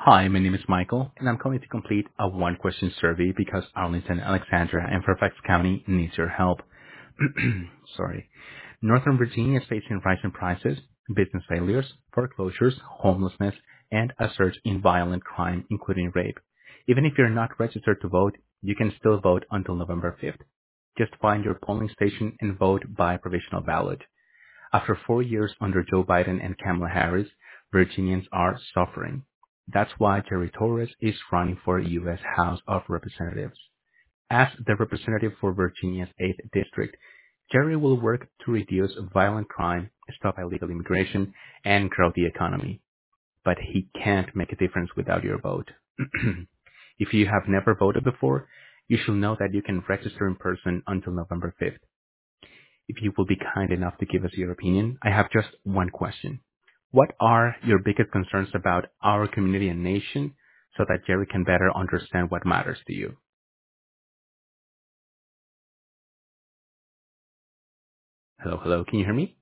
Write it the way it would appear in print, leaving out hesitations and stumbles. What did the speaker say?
Hi, my name is Michael, and I'm calling to complete a one-question survey because Arlington, Alexandra, and Fairfax County needs your help. Sorry. Northern Virginia is facing rising prices, business failures, foreclosures, homelessness, and a surge in violent crime, including rape. Even if you're not registered to vote, you can still vote until November 5th. Just find your polling station and vote by provisional ballot. After 4 years under Joe Biden and Kamala Harris, Virginians are suffering. That's why Jerry Torres is running for U.S. House of Representatives. As the representative for Virginia's 8th District, Jerry will work to reduce violent crime, stop illegal immigration, and grow the economy. But he can't make a difference without your vote. If you have never voted before, you should know that you can register in person until November 5th. If you will be kind enough to give us your opinion, I have just one question. What are your biggest concerns about our community and nation so that Jerry can better understand what matters to you? Hello, hello. Can you hear me?